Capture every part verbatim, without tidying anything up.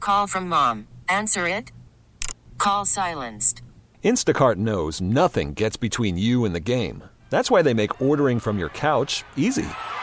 Call from mom. Answer it. Call silenced. Instacart knows nothing gets between you and the game. That's why they make ordering from your couch easy.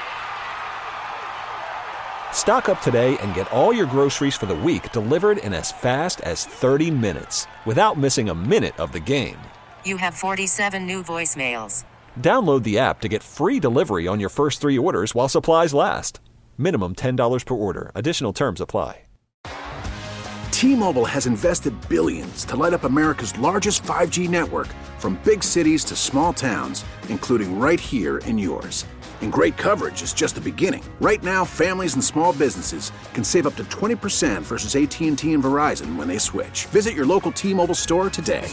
Stock up today and get all your groceries for the week delivered in as fast as thirty minutes without missing a minute of the game. You have forty-seven new voicemails. Download the app to get free delivery on your first three orders while supplies last. Minimum ten dollars per order. Additional terms apply. T-Mobile has invested billions to light up America's largest five G network, from big cities to small towns, including right here in yours. And great coverage is just the beginning. Right now, families and small businesses can save up to twenty percent versus A T and T and Verizon when they switch. Visit your local T-Mobile store today.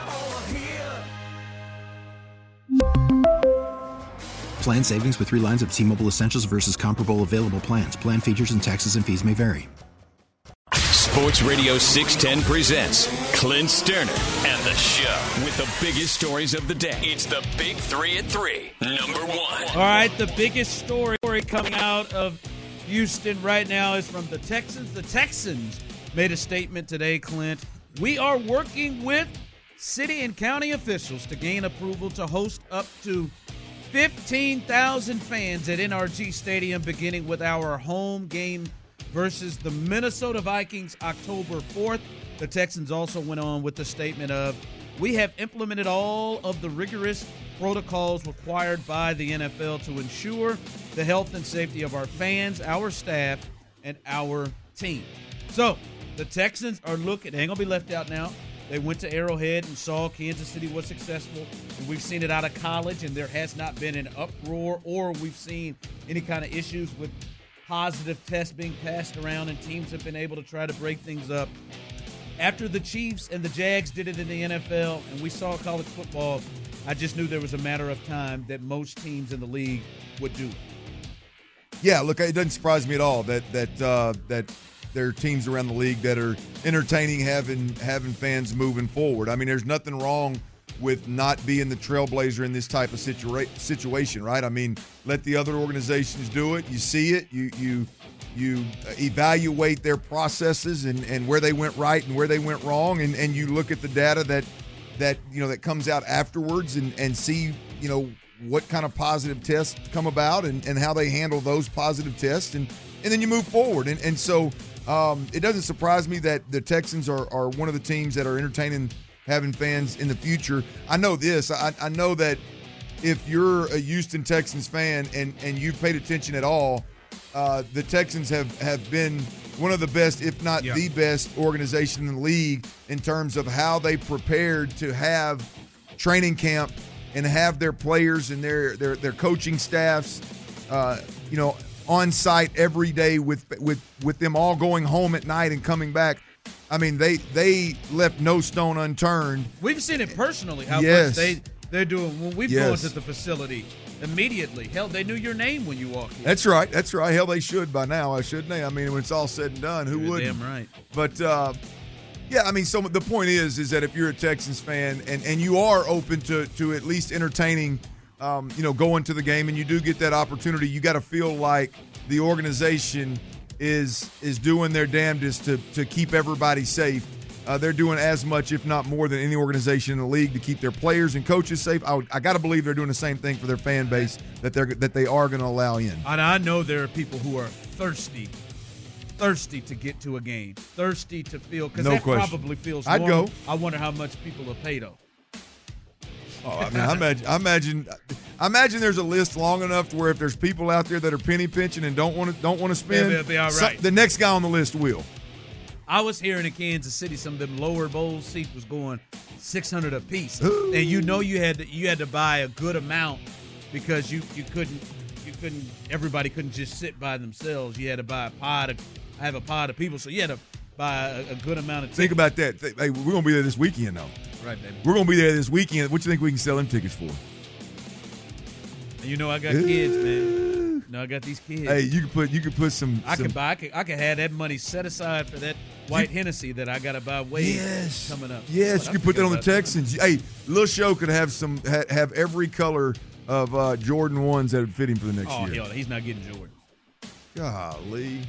Plan savings with three lines of T-Mobile Essentials versus comparable available plans. Plan features and taxes and fees may vary. Sports Radio six ten presents Clint Sterner and the Show with the biggest stories of the day. It's the Big Three at Three, number one. All right, the biggest story coming out of Houston right now is from the Texans. The Texans made a statement today, Clint. We are working with city and county officials to gain approval to host up to fifteen thousand fans at N R G Stadium, beginning with our home game versus the Minnesota Vikings October fourth. The Texans also went on with the statement of, we have implemented all of the rigorous protocols required by the N F L to ensure the health and safety of our fans, our staff, and our team. So the Texans are looking, they ain't going to be left out now. They went to Arrowhead and saw Kansas City was successful. And we've seen it out of college, and there has not been an uproar, or we've seen any kind of issues with positive tests being passed around, and teams have been able to try to break things up. After the Chiefs and the Jags did it in the N F L and we saw college football, I just knew there was a matter of time that most teams in the league would do. Yeah, look, it doesn't surprise me at all that that uh, that there are teams around the league that are entertaining having having fans moving forward. I mean, there's nothing wrong with not being the trailblazer in this type of situa- situation, right? I mean, let the other organizations do it. You see it. You you you evaluate their processes and, and where they went right and where they went wrong, and, and you look at the data that that you know that comes out afterwards and, and see you know what kind of positive tests come about and, and how they handle those positive tests, and, and then you move forward. And and so um, it doesn't surprise me that the Texans are are one of the teams that are entertaining having fans in the future. I know this. I, I know that if you're a Houston Texans fan and, and you've paid attention at all, uh, the Texans have, have been one of the best, if not yeah. the best organization in the league in terms of how they prepared to have training camp and have their players and their their, their coaching staffs, uh, you know, on site every day with with with them all going home at night and coming back. I mean, they they left no stone unturned. We've seen it personally, how yes. much they, they're doing. When we've yes. gone to the facility immediately, hell, they knew your name when you walked in. That's right. That's right. Hell, they should by now, shouldn't they? I mean, when it's all said and done, who You're wouldn't? Damn right. But, uh, yeah, I mean, so the point is is that if you're a Texans fan and, and you are open to, to at least entertaining, um, you know, going to the game, and you do get that opportunity, you got to feel like the organization – is is doing their damnedest to, to keep everybody safe. Uh, they're doing as much, if not more, than any organization in the league to keep their players and coaches safe. I, I got to believe they're doing the same thing for their fan base that they're that they are going to allow in. And I know there are people who are thirsty, thirsty to get to a game, thirsty to feel, because no that question. probably feels I'd normal. go. I wonder how much people will pay, though. Oh, I mean, I imagine, I imagine, I imagine there's a list long enough to where if there's people out there that are penny pinching and don't want to don't want to spend, yeah, they'll be all right. some, the next guy on the list will. I was hearing in Kansas City some of them lower bowl seats was going six hundred a piece, Ooh. and you know you had to you had to buy a good amount because you you couldn't you couldn't everybody couldn't just sit by themselves. You had to buy a pod. Of, I have a pod of people, so you had to buy a, a good amount of tickets. Think about that. Hey, we're gonna be there this weekend, though. Right, baby. We're going to be there this weekend. What do you think we can sell them tickets for? You know I got kids, man. No, I got these kids. Hey, you could put you could put some. I some, could buy. I could, I could have that money set aside for that white you, Hennessy that I got to buy way yes, coming up. Yes, you could put that on the Texans. That. Hey, Lil Show could have some ha, have every color of uh, Jordan ones that would fit him for the next oh, year. Oh hell, he's not getting Jordan. Golly.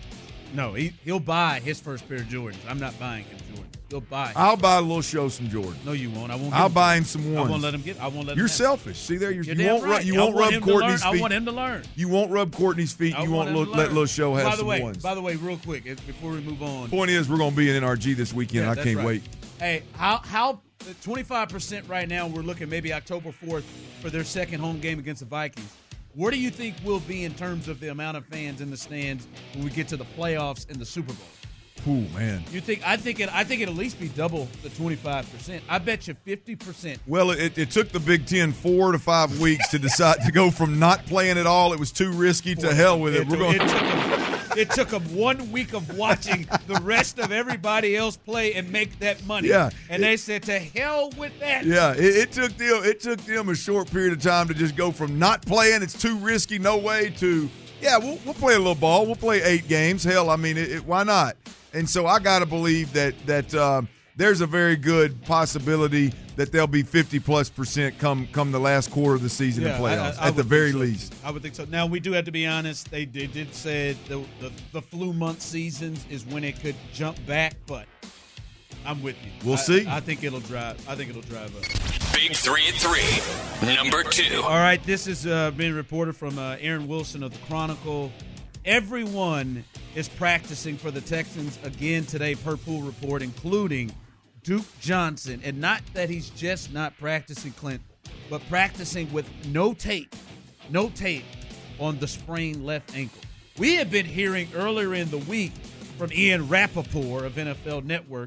No, he, he'll buy his first pair of Jordans. I'm not buying him Jordans. He'll buy. I'll buy a little show some Jordan. No, you won't. I won't. I'll him buy him some ones. I won't let him get. I won't let. You're him selfish. See there, you're, You're you damn won't. right. Rub, you I won't want rub him to Courtney's learn. feet. I want him to learn. You won't rub Courtney's feet. I You want won't him to lo- let learn. little show have by the some way, ones. By the way, real quick, if- before we move on. Point is, we're going to be in N R G this weekend. Yeah, I that's can't right. wait. Hey, how how twenty-five percent right now? We're looking maybe October fourth for their second home game against the Vikings. Where do you think we'll be in terms of the amount of fans in the stands when we get to the playoffs and the Super Bowl? Ooh, man. You think? I think it. I think it'll at least be double the twenty-five percent. I bet you fifty percent. Well, it, it took the Big Ten four to five weeks to decide to go from not playing at all. It was too risky to hell with it. It, We're took, going. it, took them, it took them one week of watching the rest of everybody else play and make that money. Yeah. And they said, "To hell with that." Yeah, it, it took them. It took them a short period of time to just go from not playing, it's too risky, no way, to yeah, we'll, we'll play a little ball. We'll play eight games. Hell, I mean, it, it, why not? And so I got to believe that that um, there's a very good possibility that there'll be fifty plus percent come come the last quarter of the season Yeah, in playoffs I, I, I at the would very think so. least. I would think so. Now we do have to be honest. They, they did say the, the the flu month seasons is when it could jump back, but I'm with you. We'll I, see. I think it'll drive. I think it'll drive up. Big three at three. Number two. All right, this is uh, being reported from uh, Aaron Wilson of the Chronicle. Everyone is practicing for the Texans again today, per Pool Report, including Duke Johnson. And not that he's just not practicing, Clint, but practicing with no tape, no tape on the sprained left ankle. We have been hearing earlier in the week from Ian Rappaport of N F L Network.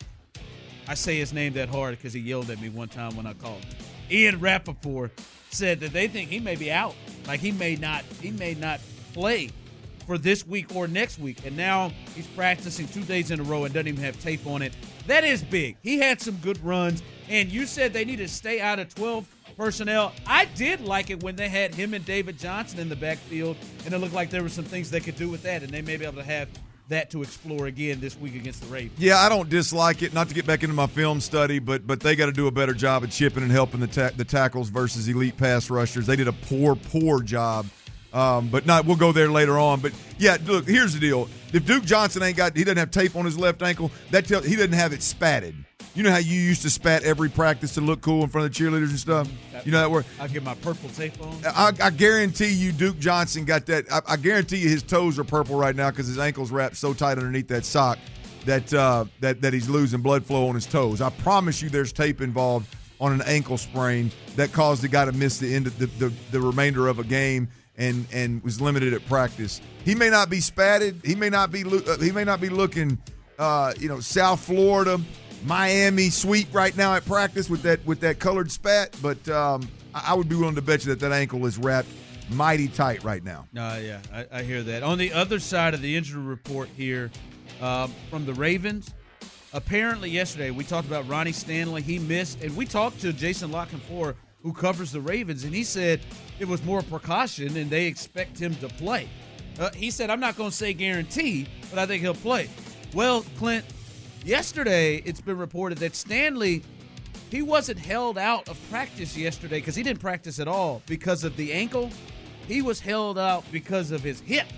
I say his name that hard because he yelled at me one time when I called him. Ian Rappaport said that they think he may be out. Like he may not, he may not play for this week or next week. And now he's practicing two days in a row and doesn't even have tape on it. That is big. He had some good runs. And you said they need to stay out of twelve personnel. I did like it when they had him and David Johnson in the backfield, and it looked like there were some things they could do with that, and they may be able to have that to explore again this week against the Ravens. Yeah, I don't dislike it. Not to get back into my film study, but but they got to do a better job of chipping and helping the ta- the tackles versus elite pass rushers. They did a poor, poor job. Um, but not. We'll go there later on. But yeah, look. Here's the deal. If Duke Johnson ain't got, he doesn't have tape on his left ankle. That tell he doesn't have it spatted. You know how you used to spat every practice to look cool in front of the cheerleaders and stuff. You know that word. I'll get my purple tape on. I, I guarantee you, Duke Johnson got that. I, I guarantee you, his toes are purple right now because his ankle's wrapped so tight underneath that sock that uh, that that he's losing blood flow on his toes. I promise you, there's tape involved on an ankle sprain that caused the guy to miss the end of the, the, the remainder of a game and and was limited at practice. He may not be spatted. He may not be uh, he may not be looking, uh, you know, South Florida, Miami sweet right now at practice with that with that colored spat. But um, I would be willing to bet you that that ankle is wrapped mighty tight right now. Uh, yeah, I, I hear that. On the other side of the injury report here um, from the Ravens, apparently yesterday we talked about Ronnie Stanley. He missed, and we talked to Jason Lockenfor, who covers the Ravens, and he said it was more precaution and they expect him to play. Uh, he said, I'm not going to say guarantee, but I think he'll play. Well, Clint, yesterday it's been reported that Stanley, he wasn't held out of practice yesterday because he didn't practice at all because of the ankle. He was held out because of his hip.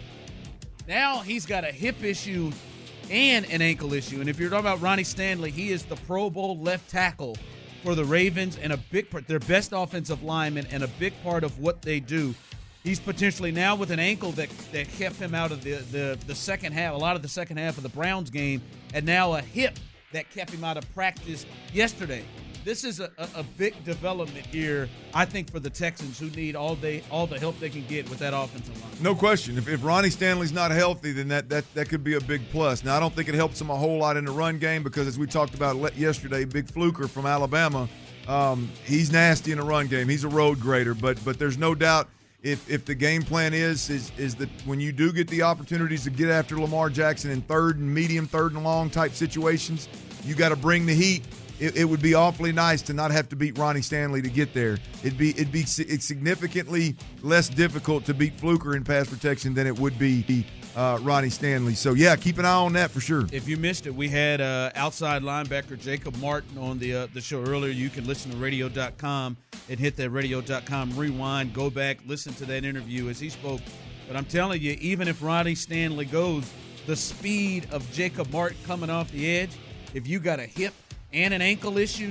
Now he's got a hip issue and an ankle issue. And if you're talking about Ronnie Stanley, he is the Pro Bowl left tackle for the Ravens and a big part, their best offensive lineman and a big part of what they do. He's potentially now with an ankle that, that kept him out of the, the, the second half, a lot of the second half of the Browns game, and now a hip that kept him out of practice yesterday. This is a, a, a big development here, I think, for the Texans, who need all they all the help they can get with that offensive line. No question. If, if Ronnie Stanley's not healthy, then that, that that could be a big plus. Now, I don't think it helps him a whole lot in the run game because, as we talked about yesterday, Big Fluker from Alabama, um, he's nasty in the run game. He's a road grader, but but there's no doubt if if the game plan is is is that when you do get the opportunities to get after Lamar Jackson in third and medium, third and long type situations, you got to bring the heat. It, it would be awfully nice to not have to beat Ronnie Stanley to get there. It'd be it'd be it's significantly less difficult to beat Fluker in pass protection than it would be uh, Ronnie Stanley. So yeah, keep an eye on that for sure. If you missed it, we had uh, outside linebacker Jacob Martin on the uh, the show earlier. You can listen to radio dot com and hit that radio dot com rewind. Go back, listen to that interview as he spoke. But I'm telling you, even if Ronnie Stanley goes, the speed of Jacob Martin coming off the edge, if you got a hip and an ankle issue,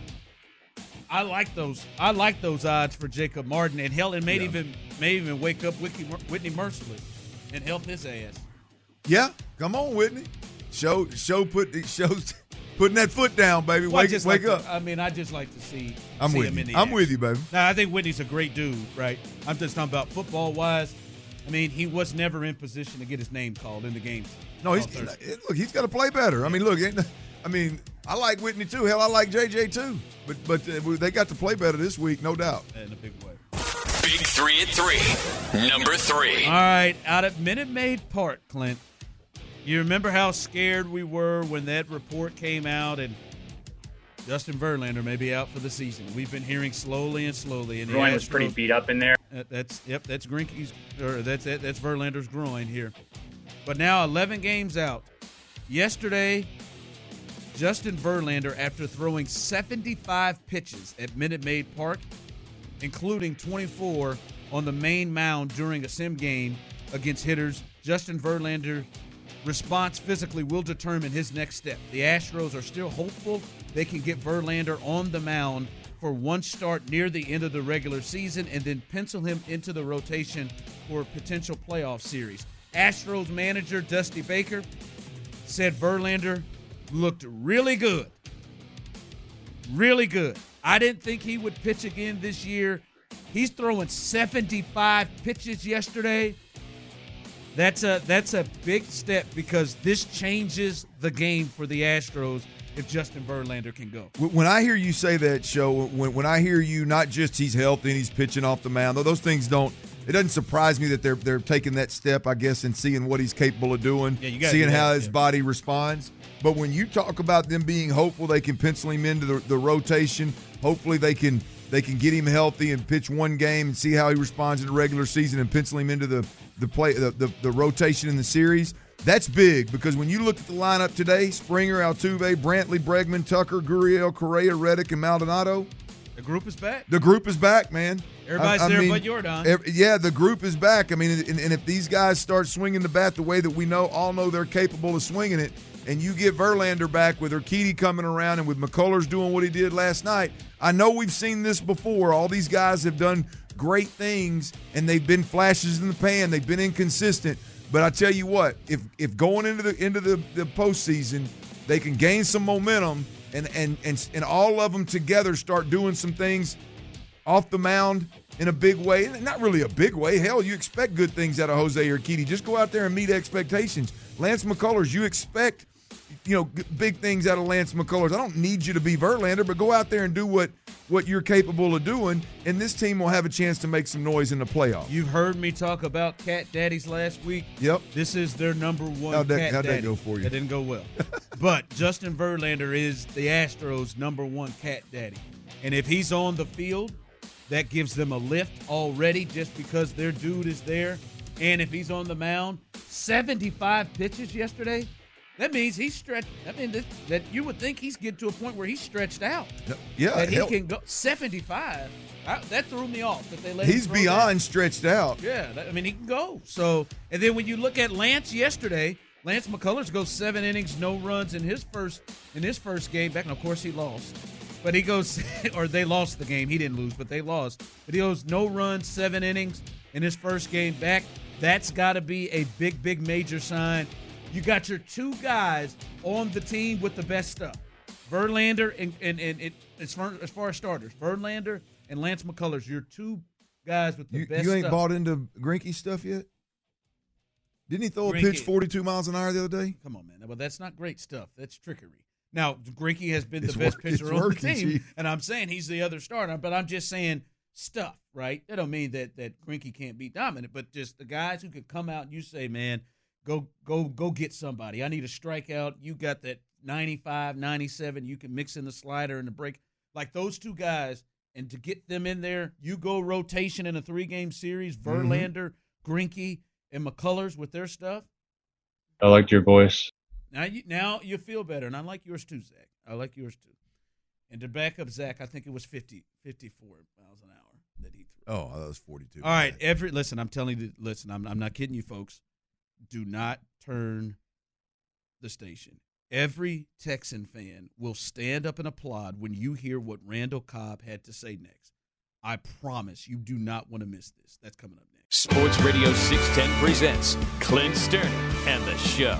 I like those. I like those odds for Jacob Martin, and hell, it may yeah. even may even wake up Whitney, Whitney Merciless and help his ass. Yeah, come on, Whitney. Show, show, put, shows, putting that foot down, baby. Well, wake, wake like up. To, I mean, I just like to see. I'm see with him you. in the I'm action. with you, baby. Now, I think Whitney's a great dude, right? I'm just talking about football wise. I mean, he was never in position to get his name called in the games. No, he's look. He's got to play better. I mean, look. I mean, I like Whitney too. Hell, I like J J too. But but uh, they got to play better this week, no doubt. In a big way. Big three at three. Number three. All right, out at Minute Maid Park, Clint. You remember how scared we were when that report came out and Justin Verlander may be out for the season. We've been hearing slowly and slowly. And groin was pretty beat up in there. Uh, that's yep. That's Greinke's or that's that, that's Verlander's groin here. But now eleven games out. Yesterday, Justin Verlander, after throwing seventy-five pitches at Minute Maid Park, including twenty-four on the main mound during a sim game against hitters, Justin Verlander. Response physically will determine his next step. The Astros are still hopeful they can get Verlander on the mound for one start near the end of the regular season and then pencil him into the rotation for a potential playoff series. Astros manager Dusty Baker said Verlander looked really good. Really good. I didn't think he would pitch again this year. He's throwing seventy-five pitches yesterday. That's a that's a big step because this changes the game for the Astros if Justin Verlander can go. When I hear you say that, Show, when when I hear you, not just he's healthy and he's pitching off the mound, though those things don't, it doesn't surprise me that they're they're taking that step, I guess, and seeing what he's capable of doing, yeah, you gotta seeing do how that, his yeah. body responds. But when you talk about them being hopeful they can pencil him into the, the rotation, hopefully they can they can get him healthy and pitch one game and see how he responds in the regular season and pencil him into the the play the, the, the rotation in the series. That's big because when you look at the lineup today, Springer, Altuve, Brantley, Bregman, Tucker, Gurriel, Correa, Reddick, and Maldonado. The group is back. The group is back, man. Everybody's I, I there mean, but Jordan. Every, yeah, the group is back. I mean, and, and if these guys start swinging the bat the way that we know, all know they're capable of swinging it, and you get Verlander back with Urquidy coming around and with McCullers doing what he did last night, I know we've seen this before. All these guys have done great things, and they've been flashes in the pan. They've been inconsistent. But I tell you what, if if going into the into the, the postseason, they can gain some momentum and, and and and all of them together start doing some things off the mound in a big way. Not really a big way. Hell, you expect good things out of Jose Urquidy. Just go out there and meet expectations. Lance McCullers, you expect, you know, big things out of Lance McCullers. I don't need you to be Verlander, but go out there and do what what you're capable of doing, and this team will have a chance to make some noise in the playoffs. You've heard me talk about Cat Daddies last week. Yep. This is their number one how'd that, Cat how'd Daddy. that go for you? That didn't go well. But Justin Verlander is the Astros' number one Cat Daddy. And if he's on the field, that gives them a lift already just because their dude is there. And if he's on the mound, seventy-five pitches yesterday, that means he's stretched. I mean, this, that you would think he's getting to a point where he's stretched out. Yeah, that he hell, can go seventy-five. I, that threw me off. That they let he's him throw beyond that. stretched out. Yeah, that, I mean he can go. So, and then when you look at Lance yesterday, Lance McCullers goes seven innings, no runs in his first in his first game back. And of course he lost, but he goes or they lost the game. He didn't lose, but they lost. But he goes no runs, seven innings in his first game back. That's got to be a big, big major sign. You got your two guys on the team with the best stuff. Verlander and, and, and it, as, far, as far as starters, Verlander and Lance McCullers, your two guys with the You, best you ain't stuff. bought into Greinke stuff yet? Didn't he throw a Greinke. pitch forty-two miles an hour the other day? Come on, man. Well, that's not great stuff. That's trickery. Now, Greinke has been It's the best work- pitcher it's on working, the team, Chief. and I'm saying he's the other starter, but I'm just saying stuff, right? That don't mean that, that Greinke can't be dominant, but just the guys who could come out and you say, man, Go, go, go get somebody. I need a strikeout. You got that ninety-five, ninety-seven. You can mix in the slider and the break. Like those two guys, and to get them in there, you go rotation in a three-game series, Verlander, mm-hmm. Greinke, and McCullers with their stuff. I liked your voice. Now you, now you feel better, and I like yours too, Zach. I like yours too. And to back up Zach, I think it was fifty, fifty-four miles an hour that he threw. Oh, that was forty-two. All right, every listen, I'm telling you, listen, I'm, I'm not kidding you, folks. Do not turn the station, every Texan fan will stand up and applaud when you hear what Randall Cobb had to say next. I promise you do not want to miss this. That's coming up next. Sports Radio six ten presents Clint Sterner and the Show.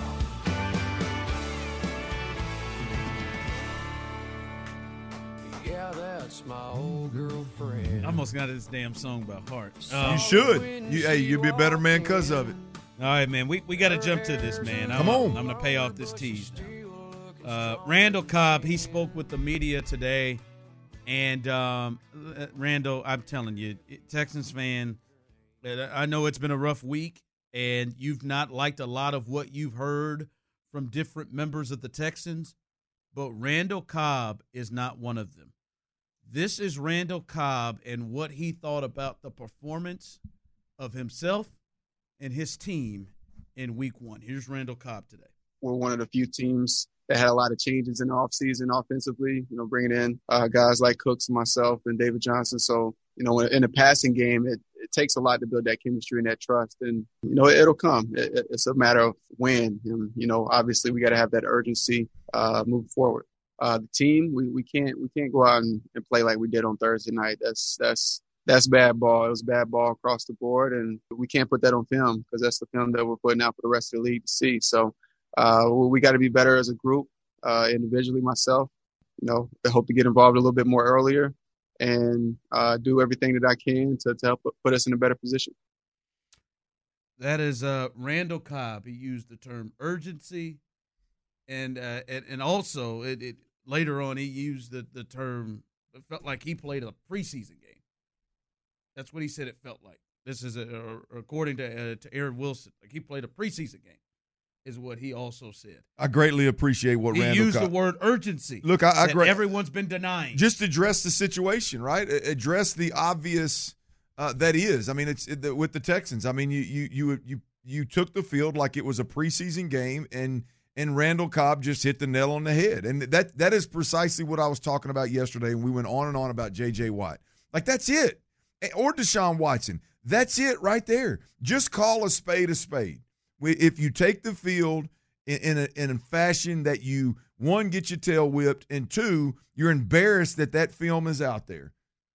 Yeah, that's my old girlfriend. I almost got this damn song by heart. You Um, should. You, hey, you'll be a better man because of it. All right, man. We we got to jump to this, man. I'm, Come on. I'm going to pay off this tease now. Uh, Randall Cobb, he spoke with the media today. And, um, Randall, I'm telling you, Texans fan, I know it's been a rough week, and you've not liked a lot of what you've heard from different members of the Texans, but Randall Cobb is not one of them. This is Randall Cobb and what he thought about the performance of himself and his team in week one. Here's Randall Cobb today. We're one of the few teams that had a lot of changes in the offseason offensively, you know, bringing in uh, guys like Cooks, myself, and David Johnson. So, you know, in a passing game, it, it takes a lot to build that chemistry and that trust. And, you know, it, it'll come. It, it's a matter of when. And, you know, obviously we got to have that urgency uh, moving forward. Uh, the team, we, we can't we can't go out and, and play like we did on Thursday night. That's that's that's bad ball. It was bad ball across the board, and we can't put that on film because that's the film that we're putting out for the rest of the league to see. So uh, we got to be better as a group, uh, individually. Myself, you know, I hope to get involved a little bit more earlier and uh, do everything that I can to, to help put us in a better position. That is uh, Randall Cobb. He used the term urgency, and uh, and, and also it, it later on he used the, the term. It felt like he played a preseason game. That's what he said. It felt like. This is a, a, according to uh, to Aaron Wilson. Like he played a preseason game, is what he also said. I greatly appreciate what he Randall used Cobb. the word urgency. Look, I, I that gra- everyone's been denying. Just address the situation, right? Address the obvious uh, that is. I mean, it's it, with the Texans. I mean, you you you you you took the field like it was a preseason game, and and Randall Cobb just hit the nail on the head. And that that is precisely what I was talking about yesterday. And we went on and on about J J Watt. Like that's it, or Deshaun Watson. That's it right there. Just call a spade a spade. If you take the field in, in, a, in a fashion that you, one, get your tail whipped, and two, you're embarrassed that that film is out there.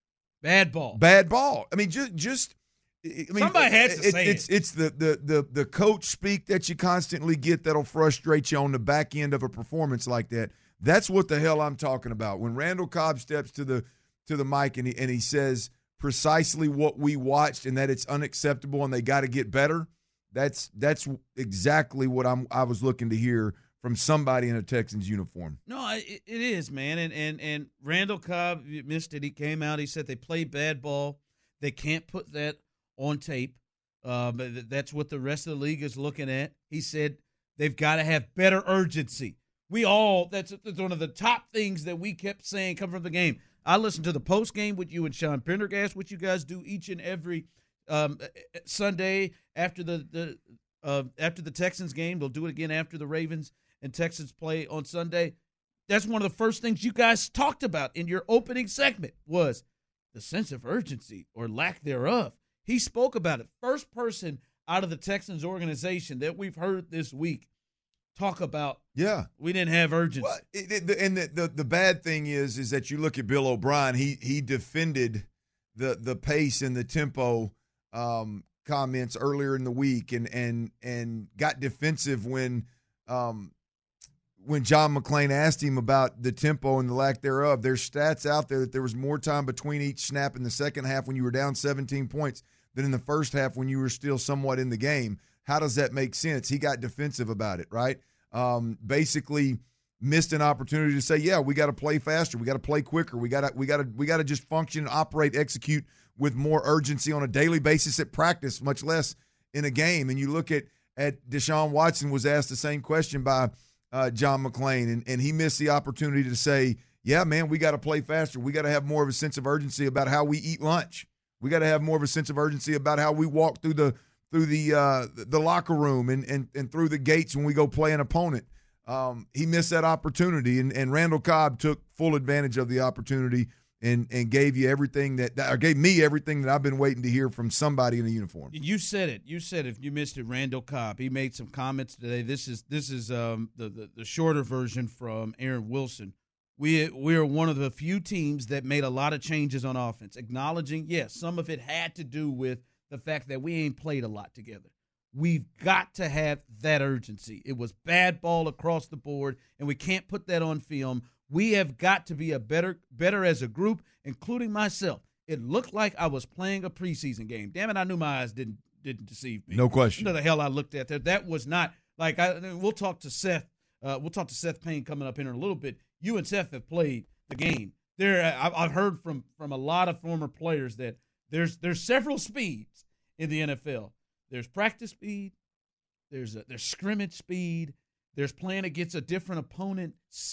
Bad ball. Bad ball. I mean, just just. I mean, somebody had to it, say it's, it. It's the, the the the coach speak that you constantly get that'll frustrate you on the back end of a performance like that. That's what the hell I'm talking about. When Randall Cobb steps to the to the mic and he and he says precisely what we watched and that it's unacceptable and they got to get better. That's that's exactly what I'm. I was looking to hear from somebody in a Texans uniform. No, it, it is, man. And and and Randall Cobb missed it. He came out. He said they played bad ball. They can't put that on tape. Uh, but that's what the rest of the league is looking at. He said they've got to have better urgency. We all. That's, that's one of the top things that we kept saying come from the game. I listened to the post game with you and Sean Pendergast, which you guys do each and every um, Sunday after the the uh, after the Texans game. They'll do it again after the Ravens and Texans play on Sunday. That's one of the first things you guys talked about in your opening segment was the sense of urgency or lack thereof. He spoke about it. First person out of the Texans organization that we've heard this week talk about, yeah, we didn't have urgency. Well, it, it, and the, the the bad thing is, is that you look at Bill O'Brien. He he defended the the pace and the tempo um, comments earlier in the week, and and and got defensive when um, when John McClain asked him about the tempo and the lack thereof. There's stats out there that there was more time between each snap in the second half when you were down seventeen points than in the first half when you were still somewhat in the game. How does that make sense? He got defensive about it, right? Um, basically missed an opportunity to say, yeah, we got to play faster. We got to play quicker. We got to we got to we got to just function, operate, execute with more urgency on a daily basis at practice, much less in a game. And you look at at Deshaun Watson was asked the same question by uh, John McClain, and, and he missed the opportunity to say, yeah, man, we got to play faster. We got to have more of a sense of urgency about how we eat lunch. We got to have more of a sense of urgency about how we walk through the through the uh, the locker room and, and and through the gates when we go play an opponent. Um, he missed that opportunity, and, and Randall Cobb took full advantage of the opportunity and and gave you everything that, that – or gave me everything that I've been waiting to hear from somebody in a uniform. You said it. You said if you missed it, Randall Cobb. He made some comments today. This is this is um, the, the, the shorter version from Aaron Wilson. We we are one of the few teams that made a lot of changes on offense, acknowledging, yes, some of it had to do with the fact that we ain't played a lot together. We've got to have that urgency. It was bad ball across the board, and we can't put that on film. We have got to be a better better as a group, including myself. It looked like I was playing a preseason game. Damn it, I knew my eyes didn't didn't deceive me. No question. You know the hell I looked at there. That was not like I. We'll talk to Seth. Uh, we'll talk to Seth Payne coming up in a little bit. You and Seth have played the game. There, I've heard from from a lot of former players that there's there's several speeds in the N F L. There's practice speed. There's a, there's scrimmage speed. There's playing against a different opponent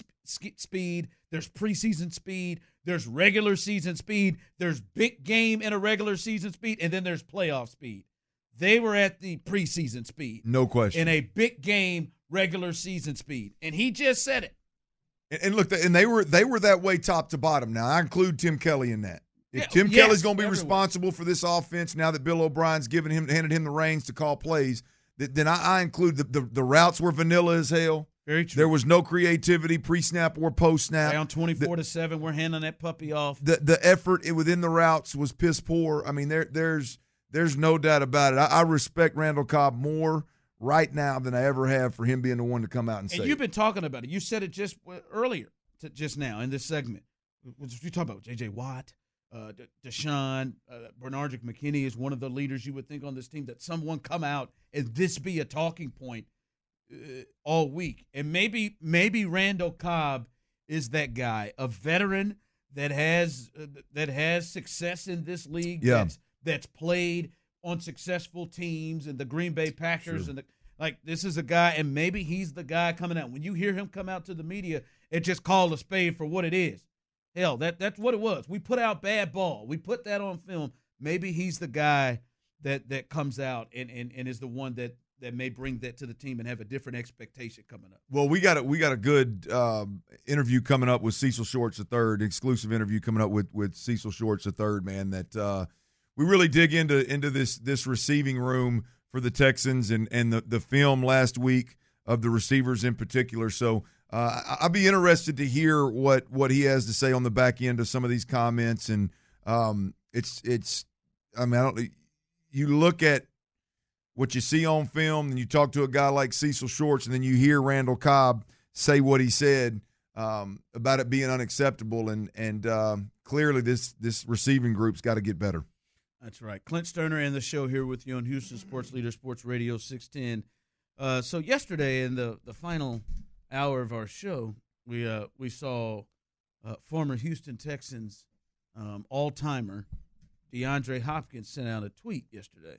speed. There's preseason speed. There's regular season speed. There's big game in a regular season speed, and then there's playoff speed. They were at the preseason speed. No question. In a big game regular season speed, and he just said it. And look, and they were they were that way top to bottom. Now, I include Tim Kelly in that. If yeah, Tim yes, Kelly's going to be everyone. responsible for this offense now that Bill O'Brien's given him handed him the reins to call plays, then I, I include the, the the routes were vanilla as hell. Very true. There was no creativity pre-snap or post-snap. Down twenty-four to seven, we're handing that puppy off. The the effort within the routes was piss poor. I mean, there there's there's no doubt about it. I, I respect Randall Cobb more right now than I ever have for him being the one to come out and, and say And you've it. been talking about it. You said it just earlier, to, just now in this segment. You talk about J J. Watt, uh, Deshaun, uh, Bernard McKinney is one of the leaders you would think on this team, that someone come out and this be a talking point uh, all week. And maybe maybe Randall Cobb is that guy, a veteran that has uh, that has success in this league, yeah. that's, that's played on successful teams and the Green Bay Packers Sure. and the like. This is a guy, and maybe he's the guy coming out. When you hear him come out to the media, it just call a spade for what it is. Hell, that that's what it was. We put out bad ball. We put that on film. Maybe he's the guy that that comes out and, and, and is the one that, that may bring that to the team and have a different expectation coming up. Well, we got a, we got a good um, interview coming up with Cecil Shorts the third, exclusive interview coming up with with Cecil Shorts the third, man, that uh, we really dig into into this this receiving room for the Texans and, and the, the film last week of the receivers in particular. So uh, I'll be interested to hear what, what he has to say on the back end of some of these comments. And um, it's it's I mean I don't you look at what you see on film, and you talk to a guy like Cecil Shorts, and then you hear Randall Cobb say what he said um, about it being unacceptable, and and um, clearly this this receiving group's got to get better. That's right. Clint Sterner and the show here with you on Houston Sports Leader Sports Radio six ten. Uh, so yesterday in the, the final hour of our show, we uh, we saw uh, former Houston Texans um, all-timer DeAndre Hopkins sent out a tweet yesterday.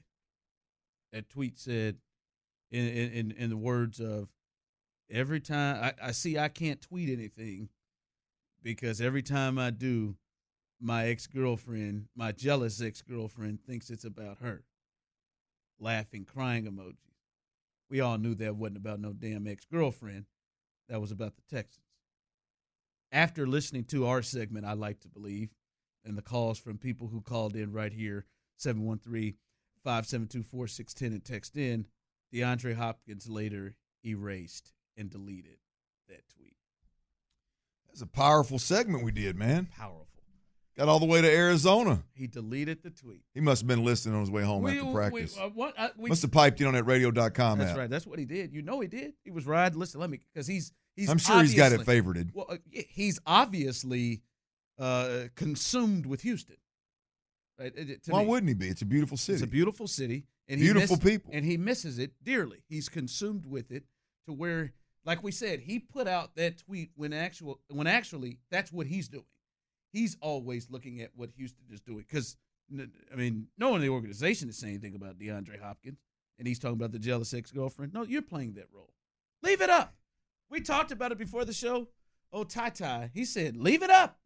That tweet said, in in, in the words of, every time I, I see I can't tweet anything because every time I do, my ex-girlfriend, my jealous ex-girlfriend, thinks it's about her. Laughing, crying emojis. We all knew that wasn't about no damn ex-girlfriend. That was about the Texans. After listening to our segment, I like to believe, and the calls from people who called in right here, seven one three, five seven two, four six one zero and text in, DeAndre Hopkins later erased and deleted that tweet. That's a powerful segment we did, man. Powerful. Got all the way to Arizona. He deleted the tweet. He must have been listening on his way home we, after practice. We, uh, what, uh, we, must have piped in on that radio dot com That's app. right. That's what he did. You know he did. He was riding. Listen, let me, because he's he's. I'm sure he's got it favorited. Well, uh, he's obviously uh, consumed with Houston. Right? It, it, Why me, wouldn't he be? It's a beautiful city. It's a beautiful city, and beautiful he miss, people, and he misses it dearly. He's consumed with it to where, like we said, he put out that tweet when actual when actually that's what he's doing. He's always looking at what Houston is doing because, I mean, no one in the organization is saying anything about DeAndre Hopkins, and he's talking about the jealous ex-girlfriend. No, you're playing that role. Leave it up. We talked about it before the show. Oh, Ty-Ty, he said, leave it up.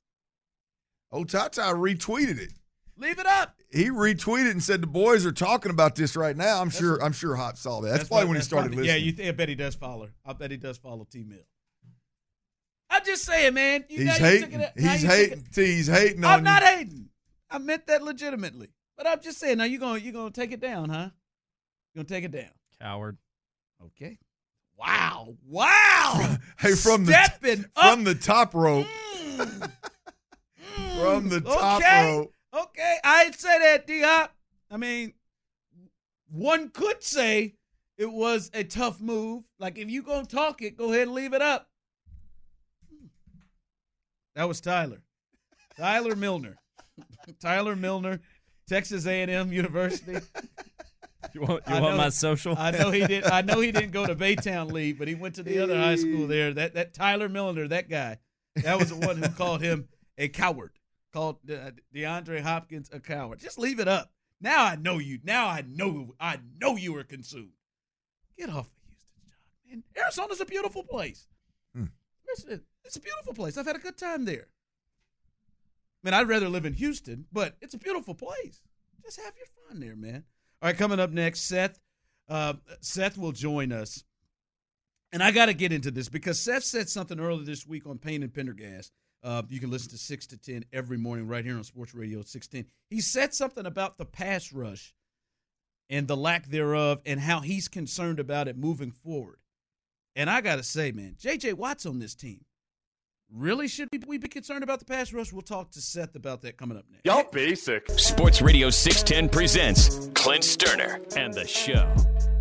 Oh, Ty-Ty retweeted it. Leave it up. He retweeted and said the boys are talking about this right now. I'm that's sure. A, I'm sure Hop saw that. That's, that's probably what, when he started probably, listening. Yeah, you think, I bet he does follow. I bet he does follow T-Mill. I'm just saying, man. You he's now you took hating. it- now He's you took hating. it- T, he's hating on I'm you. not hating. I meant that legitimately. But I'm just saying, now you're going you're gonna take it down, huh? You're going to take it down. Coward. Okay. Wow. Wow. Hey, from Stepping the up. from the top rope. Mm. From the top okay. rope. Okay. I ain't say that, D-Hop. I mean, one could say it was a tough move. Like, if you going to talk it, go ahead and leave it up. That was Tyler. Tyler Milner. Tyler Milner, Texas A and M University. You want, you I want know- my social? I know he did. I know he didn't go to Baytown League, but he went to the other high school there. That that Tyler Milner, that guy, that was the one who called him a coward. Called uh, DeAndre Hopkins a coward. Just leave it up. Now I know you. Now I know. I know you were consumed. Get off of Houston, John. Man, Arizona's a beautiful place. Hmm. It's, it's a beautiful place. I've had a good time there. I mean, I'd rather live in Houston, but it's a beautiful place. Just have your fun there, man. All right, coming up next, Seth. Uh, Seth will join us. And I got to get into this because Seth said something earlier this week on Payne and Pendergast. Uh, you can listen to six to ten every morning right here on Sports Radio six ten. He said something about the pass rush and the lack thereof and how he's concerned about it moving forward. And I got to say, man, J J. Watt's on this team. Really, should we be concerned about the pass rush? We'll talk to Seth about that coming up next. Y'all basic. Sports Radio six ten presents Clint Sterner and the Show.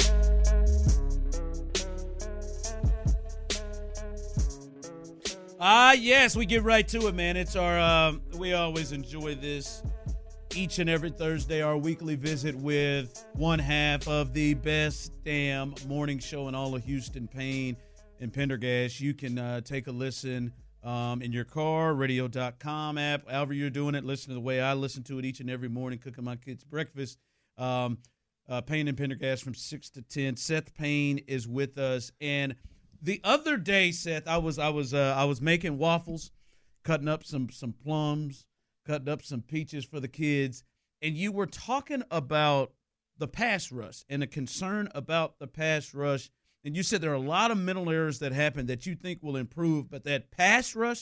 Ah, yes, we get right to it, man. It's our, um, we always enjoy this each and every Thursday, our weekly visit with one half of the best damn morning show in all of Houston, Payne and Pendergast. You can uh, take a listen um, in your car, radio dot com app, however you're doing it. Listen to the way I listen to it each and every morning, cooking my kids breakfast. Um, uh, Payne and Pendergast from six to ten. Seth Payne is with us. And the other day, Seth, I was I was uh, I was making waffles, cutting up some some plums, cutting up some peaches for the kids, and you were talking about the pass rush and a concern about the pass rush, and you said there are a lot of mental errors that happen that you think will improve, but that pass rush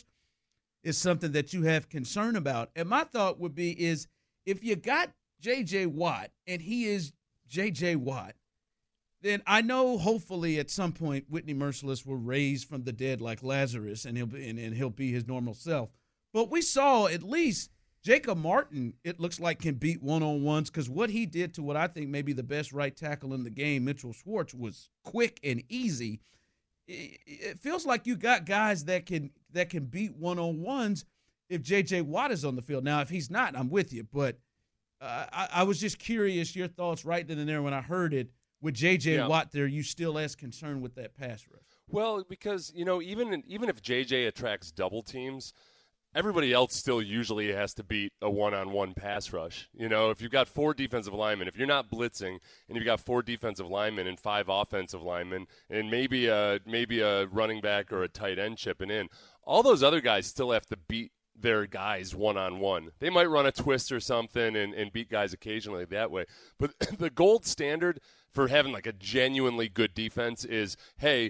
is something that you have concern about. And my thought would be is if you got J J. Watt and he is J J. Watt, then I know hopefully at some point Whitney Merciless will raise from the dead like Lazarus and he'll be, and, and he'll be his normal self. But we saw at least Jacob Martin, it looks like, can beat one-on-ones because what he did to what I think may be the best right tackle in the game, Mitchell Schwartz, was quick and easy. It, it feels like you got guys that can that can beat one-on-ones if J J. Watt is on the field. Now, if he's not, I'm with you. But uh, I, I was just curious your thoughts right then and there when I heard it. With J J. Yeah. Watt there, you still as concerned with that pass rush? Well, because, you know, even even if J J attracts double teams, everybody else still usually has to beat a one-on-one pass rush. You know, if you've got four defensive linemen, if you're not blitzing, and you've got four defensive linemen and five offensive linemen, and maybe a, maybe a running back or a tight end chipping in, all those other guys still have to beat their guys one-on-one. They might run a twist or something and, and beat guys occasionally that way. But the gold standard for having like a genuinely good defense is, hey,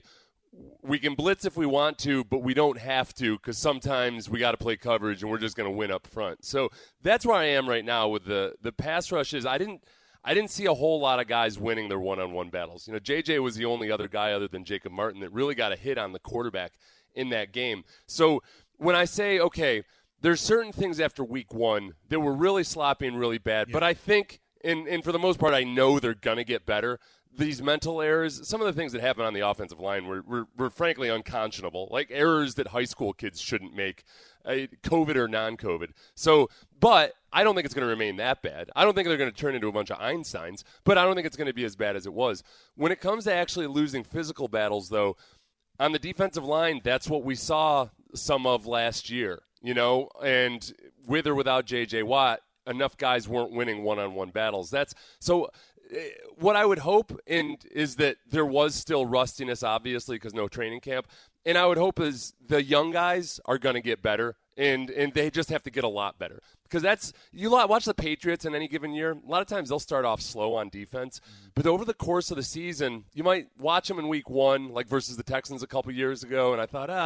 we can blitz if we want to, but we don't have to because sometimes we got to play coverage and we're just going to win up front. So that's where I am right now with the, the pass rushes. I didn't I didn't see a whole lot of guys winning their one-on-one battles. You know, J J was the only other guy other than Jacob Martin that really got a hit on the quarterback in that game. So when I say, okay, there's certain things after week one that were really sloppy and really bad, yeah. but I think, and, and for the most part, I know they're going to get better. These mental errors, some of the things that happen on the offensive line were, were, were frankly unconscionable, like errors that high school kids shouldn't make, uh, COVID or non-COVID. So, but I don't think it's going to remain that bad. I don't think they're going to turn into a bunch of Einsteins, but I don't think it's going to be as bad as it was. When it comes to actually losing physical battles, though, on the defensive line, that's what we saw some of last year. You know, and with or without J J. Watt, enough guys weren't winning one-on-one battles. That's so. Uh, what I would hope and is that there was still rustiness, obviously, because no training camp. And I would hope is the young guys are going to get better, and and they just have to get a lot better. Because that's you watch the Patriots in any given year. A lot of times they'll start off slow on defense, but over the course of the season, you might watch them in week one, like versus the Texans a couple years ago, and I thought, ah,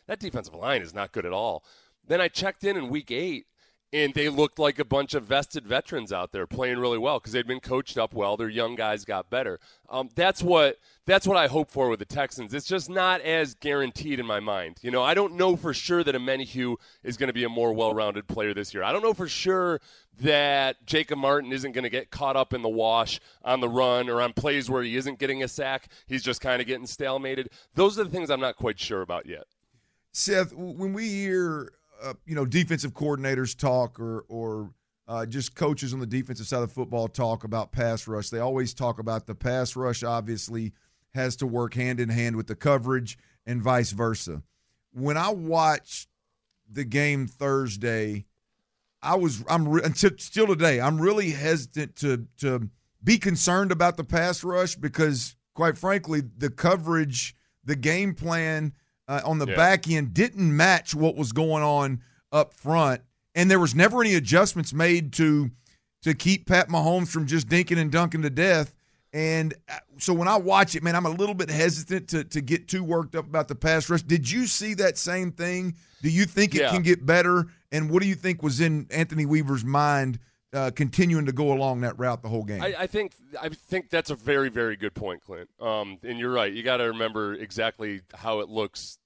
that defensive line is not good at all. Then I checked in in week eight, and they looked like a bunch of vested veterans out there playing really well because they'd been coached up well. Their young guys got better. Um, that's what that's what I hope for with the Texans. It's just not as guaranteed in my mind. You know, I don't know for sure that Omenihu is going to be a more well-rounded player this year. I don't know for sure that Jacob Martin isn't going to get caught up in the wash on the run or on plays where he isn't getting a sack. He's just kind of getting stalemated. Those are the things I'm not quite sure about yet. Seth, when we hear – Uh, you know, defensive coordinators talk or or uh, just coaches on the defensive side of football talk about pass rush. They always talk about the pass rush obviously has to work hand in hand with the coverage and vice versa. When I watched the game Thursday, I was I'm re- until still today I'm really hesitant to to be concerned about the pass rush because, quite frankly, the coverage, the game plan Uh, on the yeah. back end didn't match what was going on up front, and there was never any adjustments made to to keep Pat Mahomes from just dinking and dunking to death. And so when I watch it, man, I'm a little bit hesitant to to get too worked up about the pass rush. Did you see that same thing? Do you think it yeah. can get better? And what do you think was in Anthony Weaver's mind uh, continuing to go along that route the whole game? I, I think I think that's a very, very good point, Clint. Um, and you're right. You got to remember exactly how it looks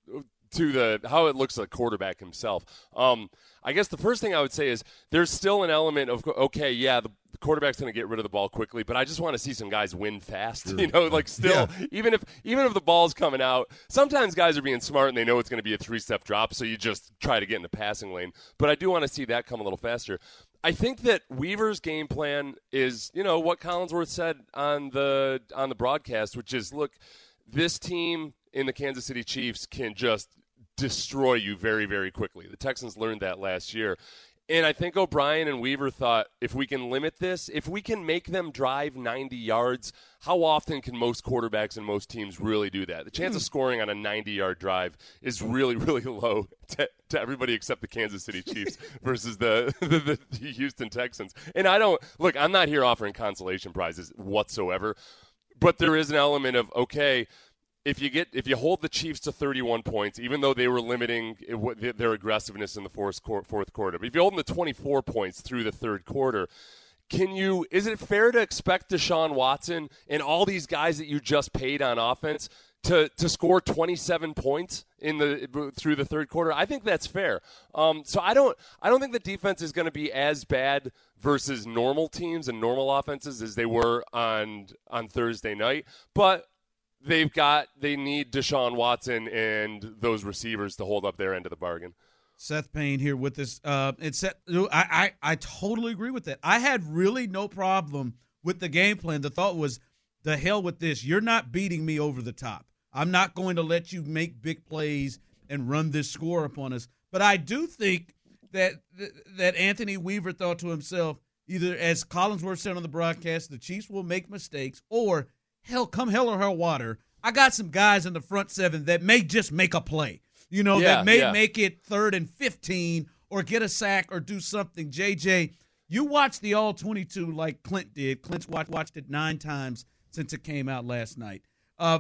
to the how it looks to the quarterback himself. Um, I guess the first thing I would say is there's still an element of, okay, yeah, the, the quarterback's going to get rid of the ball quickly, but I just want to see some guys win fast. Sure. You know, like still, yeah. even if even if the ball's coming out, sometimes guys are being smart and they know it's going to be a three-step drop, so you just try to get in the passing lane. But I do want to see that come a little faster. I think that Weaver's game plan is, you know, what Collinsworth said on the on the broadcast, which is, look, this team in the Kansas City Chiefs can just destroy you very, very quickly. The Texans learned that last year. And I think O'Brien and Weaver thought, if we can limit this, if we can make them drive ninety yards, how often can most quarterbacks and most teams really do that? The chance of scoring on a ninety-yard drive is really, really low to, to everybody except the Kansas City Chiefs versus the, the, the Houston Texans. And I don't – look, I'm not here offering consolation prizes whatsoever, but there is an element of, okay – If you get if you hold the Chiefs to thirty-one points, even though they were limiting it, their aggressiveness in the fourth fourth quarter, but if you hold them to twenty-four points through the third quarter, can you? Is it fair to expect Deshaun Watson and all these guys that you just paid on offense to to score twenty-seven points in the through the third quarter? I think that's fair. Um, so I don't I don't think the defense is going to be as bad versus normal teams and normal offenses as they were on on Thursday night, but They've got, they need Deshaun Watson and those receivers to hold up their end of the bargain. Seth Payne here with us. Uh, it's I, I I totally agree with that. I had really no problem with the game plan. The thought was, the hell with this. You're not beating me over the top. I'm not going to let you make big plays and run this score upon us. But I do think that that Anthony Weaver thought to himself, either as Collinsworth said on the broadcast, the Chiefs will make mistakes, or hell, come hell or hell water, I got some guys in the front seven that may just make a play. You know, yeah, that may yeah. make it third and fifteen or get a sack or do something. J J, you watched the all twenty-two like Clint did. Clint's watched, watched it nine times since it came out last night. Uh,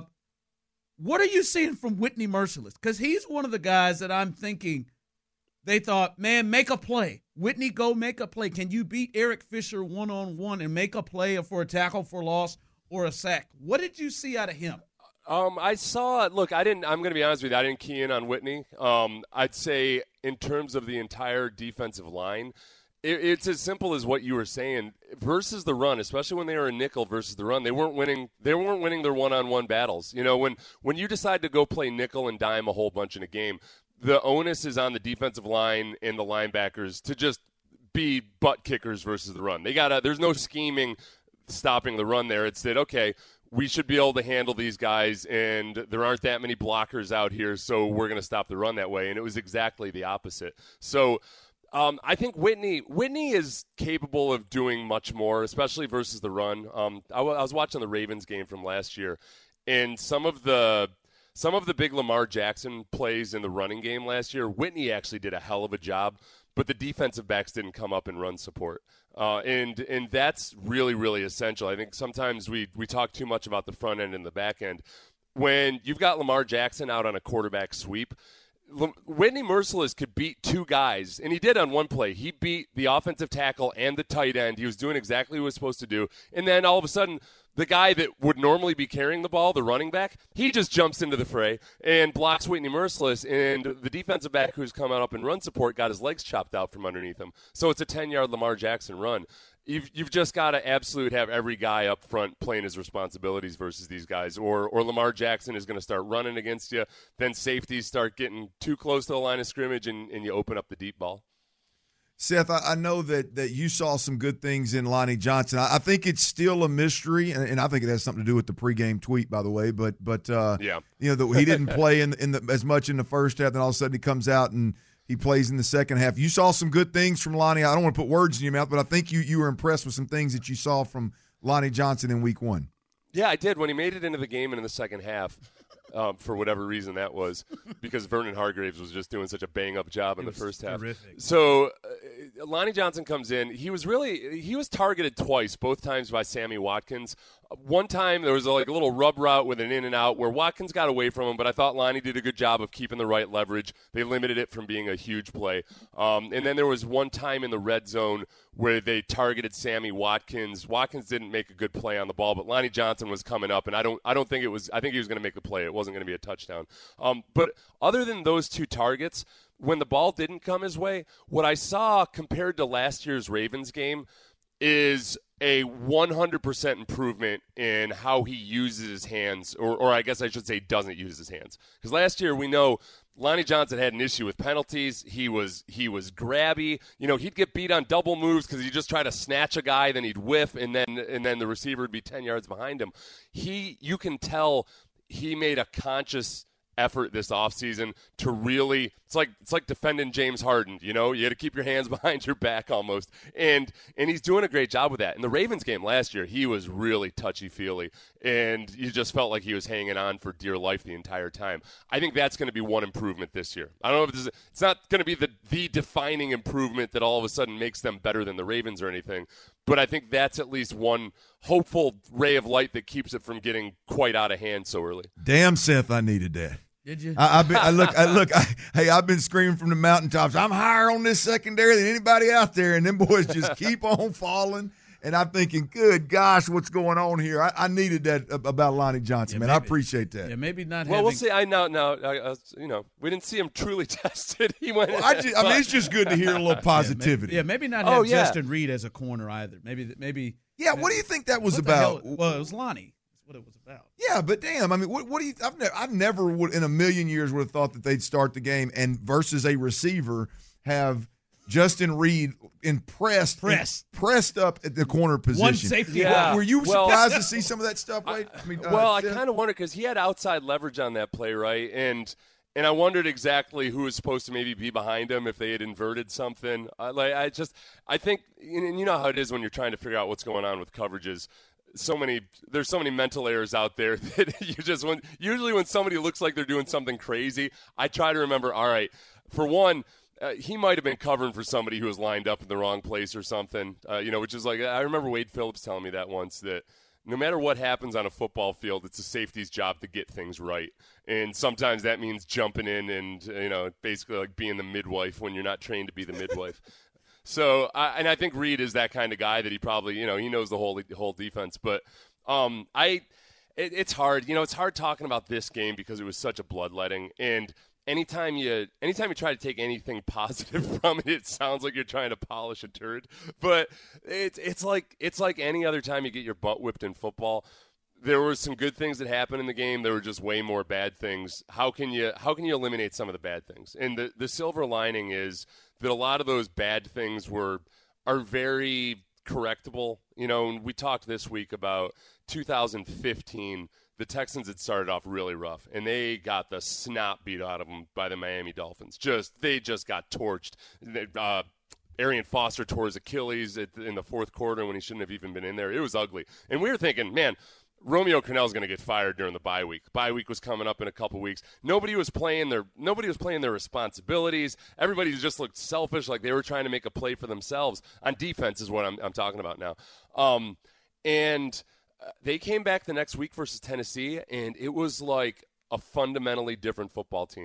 what are you seeing from Whitney Mercilus? Because he's one of the guys that I'm thinking they thought, man, make a play. Whitney, go make a play. Can you beat Eric Fisher one-on-one and make a play for a tackle for loss or a sack? What did you see out of him? Um, I saw. Look, I didn't. I'm going to be honest with you. I didn't key in on Whitney. Um, I'd say in terms of the entire defensive line, it, it's as simple as what you were saying. Versus the run, especially when they were in nickel versus the run, they weren't winning. They weren't winning their one-on-one battles. You know, when when you decide to go play nickel and dime a whole bunch in a game, the onus is on the defensive line and the linebackers to just be butt kickers versus the run. They gotta. There's no scheming stopping the run there. It's that, okay, we should be able to handle these guys, and there aren't that many blockers out here, so we're going to stop the run that way. And it was exactly the opposite. So um, I think Whitney Whitney is capable of doing much more, especially versus the run. Um, I, w- I was watching the Ravens game from last year, and some of the some of the big Lamar Jackson plays in the running game last year, Whitney actually did a hell of a job, but the defensive backs didn't come up and run support. Uh, and and that's really, really essential. I think sometimes we, we talk too much about the front end and the back end. When you've got Lamar Jackson out on a quarterback sweep, Whitney Mercilus could beat two guys, and he did on one play. He beat the offensive tackle and the tight end. He was doing exactly what he was supposed to do. And then all of a sudden, the guy that would normally be carrying the ball, the running back, he just jumps into the fray and blocks Whitney Mercilus, and the defensive back who's coming up in run support got his legs chopped out from underneath him. So it's a ten-yard Lamar Jackson run. You've, you've just got to absolutely have every guy up front playing his responsibilities versus these guys, or or Lamar Jackson is going to start running against you. Then safeties start getting too close to the line of scrimmage, and, and you open up the deep ball. Seth, I, I know that, that you saw some good things in Lonnie Johnson. I, I think it's still a mystery, and, and I think it has something to do with the pregame tweet, by the way. But but uh, yeah, you know that he didn't play in in the, as much in the first half. Then all of a sudden he comes out and he plays in the second half. You saw some good things from Lonnie. I don't want to put words in your mouth, but I think you you were impressed with some things that you saw from Lonnie Johnson in week one. Yeah, I did. When he made it into the game and in the second half, um, for whatever reason that was, because Vernon Hargraves was just doing such a bang-up job in the first half. Terrific. So uh, Lonnie Johnson comes in. He was really – he was targeted twice, both times by Sammy Watkins. One time there was a, like a little rub route with an in and out where Watkins got away from him, but I thought Lonnie did a good job of keeping the right leverage. They limited it from being a huge play. Um, and then there was one time in the red zone where they targeted Sammy Watkins. Watkins didn't make a good play on the ball, but Lonnie Johnson was coming up, and I don't I don't think it was – I think he was going to make the play. It wasn't going to be a touchdown. Um, but other than those two targets, when the ball didn't come his way, what I saw compared to last year's Ravens game is a one hundred percent improvement in how he uses his hands, or, or I guess I should say doesn't use his hands. Because last year we know Lonnie Johnson had an issue with penalties. He was he was grabby. You know, he'd get beat on double moves because he'd just try to snatch a guy, then he'd whiff, and then and then the receiver would be ten yards behind him. He, you can tell he made a conscious effort this offseason to really it's like it's like defending James Harden, you know, you got to keep your hands behind your back almost, and and he's doing a great job with that. In the Ravens game last year, he was really touchy-feely, and you just felt like he was hanging on for dear life the entire time. I think that's going to be one improvement this year. I don't know if this is, it's not going to be the the defining improvement that all of a sudden makes them better than the Ravens or anything, but I think that's at least one hopeful ray of light that keeps it from getting quite out of hand so early. Damn, Seth, I needed that. Did you? I, I've been, I look, I look. I, hey, I've been screaming from the mountaintops. I'm higher on this secondary than anybody out there, and them boys just keep on falling. And I'm thinking, good gosh, what's going on here? I, I needed that about Lonnie Johnson, Yeah, man. maybe. I appreciate that. Yeah, maybe not. Well, having, we'll see. I know, no, I, I, you know, we didn't see him truly tested. He went. Well, I, just, I mean, it's just good to hear a little positivity. Yeah, maybe, yeah, maybe not Oh, have yeah. Justin Reed as a corner either. Maybe, maybe. Yeah, what do you think that was what the about? hell- Well, it was Lonnie. That's what it was about. Yeah, but damn, I mean, what, what do you? I've never, I've never would in a million years would have thought that they'd start the game and versus a receiver have Justin Reed impressed, Press. pressed up at the corner position. One safety. Yeah. Were you Well- surprised to see some of that stuff? Wade? I mean, uh, well, I Seth? kind of wonder because he had outside leverage on that play, right? And and I wondered exactly who was supposed to maybe be behind him if they had inverted something. I, like I just, I think, and you know how it is when you're trying to figure out what's going on with coverages. So many, there's so many mental errors out there that you just when usually when somebody looks like they're doing something crazy, I try to remember. All right, for one. Uh, he might have been covering for somebody who was lined up in the wrong place or something, uh, you know, which is like, I remember Wade Phillips telling me that once, that no matter what happens on a football field, it's a safety's job to get things right. And sometimes that means jumping in and, you know, basically like being the midwife when you're not trained to be the midwife. So, I, and I think Reed is that kind of guy that he probably, you know, he knows the whole the whole defense. But um, I, it, it's hard, you know, it's hard talking about this game because it was such a bloodletting. And Anytime you, anytime you try to take anything positive from it, it sounds like you're trying to polish a turd. But it's it's like it's like any other time you get your butt whipped in football. There were some good things that happened in the game. There were just way more bad things. How can you how can you eliminate some of the bad things? And the the silver lining is that a lot of those bad things were are very correctable. You know, and we talked this week about two thousand fifteen. The Texans had started off really rough, and they got the snot beat out of them by the Miami Dolphins. Just they just got torched. Uh, Arian Foster tore his Achilles at, in the fourth quarter when he shouldn't have even been in there. It was ugly. And we were thinking, man, Romeo Crennel's going to get fired during the bye week. Bye week was coming up in a couple weeks. Nobody was playing their nobody was playing their responsibilities. Everybody just looked selfish, like they were trying to make a play for themselves. On defense is what I'm, I'm talking about now. Um, and they came back the next week versus Tennessee, and it was like a fundamentally different football team.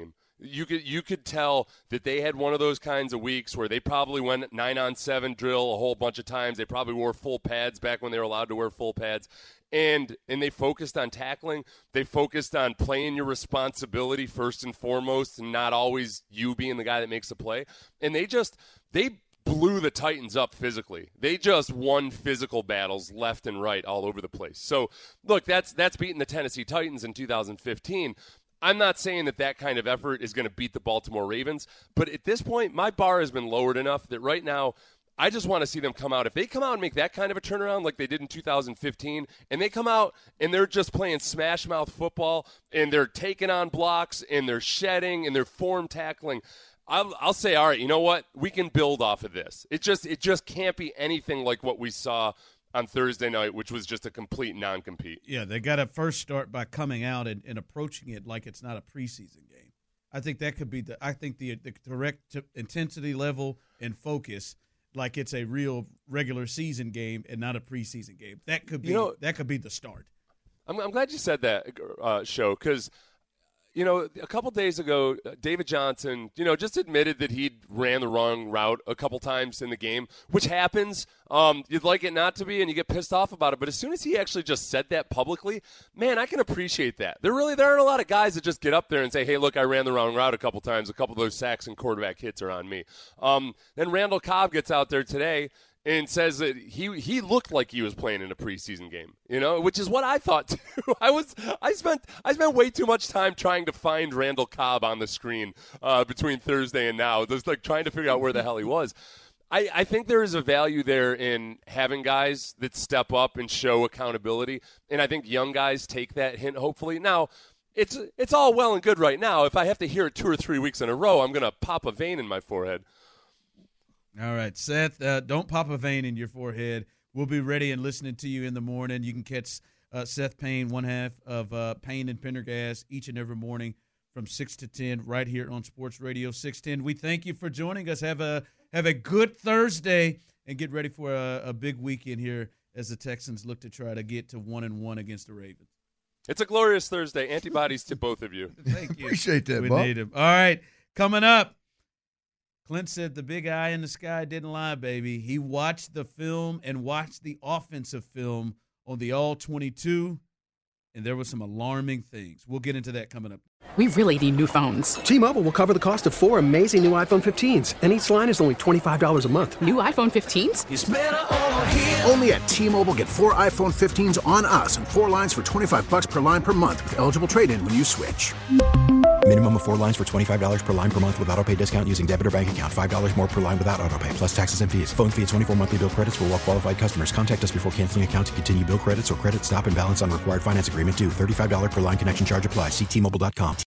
You could you could tell that they had one of those kinds of weeks where they probably went nine on seven drill a whole bunch of times. They probably wore full pads back when they were allowed to wear full pads. And and they focused on tackling. They focused on playing your responsibility first and foremost, and not always you being the guy that makes a play. And they just they blew the Titans up physically. They just won physical battles left and right all over the place. So, look, that's that's beating the Tennessee Titans in two thousand fifteen. I'm not saying that that kind of effort is going to beat the Baltimore Ravens, but at this point, my bar has been lowered enough that right now I just want to see them come out. If they come out and make that kind of a turnaround like they did in two thousand fifteen, and they come out and they're just playing smash mouth football, and they're taking on blocks, and they're shedding, and they're form tackling, I'll, I'll say, all right, you know what? We can build off of this. It just it just can't be anything like what we saw on Thursday night, which was just a complete non-compete. Yeah, they got to first start by coming out and, and approaching it like it's not a preseason game. I think that could be the I think the, the correct intensity level and focus, like it's a real regular season game and not a preseason game. That could be you know, that could be the start. I'm, I'm glad you said that, uh, Show, because you know, a couple days ago, David Johnson, you know, just admitted that he ran the wrong route a couple times in the game, which happens. Um, you'd like it not to be, and you get pissed off about it. But as soon as he actually just said that publicly, man, I can appreciate that. There really there aren't a lot of guys that just get up there and say, hey, look, I ran the wrong route a couple times. A couple of those sacks and quarterback hits are on me. Um, then Randall Cobb gets out there today and says that he he looked like he was playing in a preseason game, you know, which is what I thought too. I was I spent I spent way too much time trying to find Randall Cobb on the screen uh, between Thursday and now, just like trying to figure out where the hell he was. I, I think there is a value there in having guys that step up and show accountability, and I think young guys take that hint. Hopefully, now it's it's all well and good right now. If I have to hear it two or three weeks in a row, I'm gonna pop a vein in my forehead. All right, Seth, uh, don't pop a vein in your forehead. We'll be ready and listening to you in the morning. You can catch uh, Seth Payne, one half of uh, Payne and Pendergast, each and every morning from six to ten right here on Sports Radio six ten. We thank you for joining us. Have a have a good Thursday and get ready for a, a big weekend here as the Texans look to try to get to one and one against the Ravens. It's a glorious Thursday. Antibodies to both of you. Thank you. Appreciate that, we Bob. need them. All right, coming up. Clint said the big eye in the sky didn't lie, baby. He watched the film and watched the offensive film on the all twenty-two, and there were some alarming things. We'll get into that coming up. We really need new phones. T-Mobile will cover the cost of four amazing new iPhone fifteens, and each line is only twenty-five dollars a month. New iPhone fifteens? It's better over here. Only at T-Mobile, get four iPhone fifteens on us and four lines for twenty-five dollars per line per month with eligible trade-in when you switch. Minimum of four lines for twenty-five dollars per line per month with autopay discount using debit or bank account. five dollars more per line without autopay, plus taxes and fees. Phone fee at twenty-four monthly bill credits for well-qualified customers. Contact us before canceling account to continue bill credits or credit stop and balance on required finance agreement due. thirty-five dollars per line connection charge applies. See T Mobile dot com.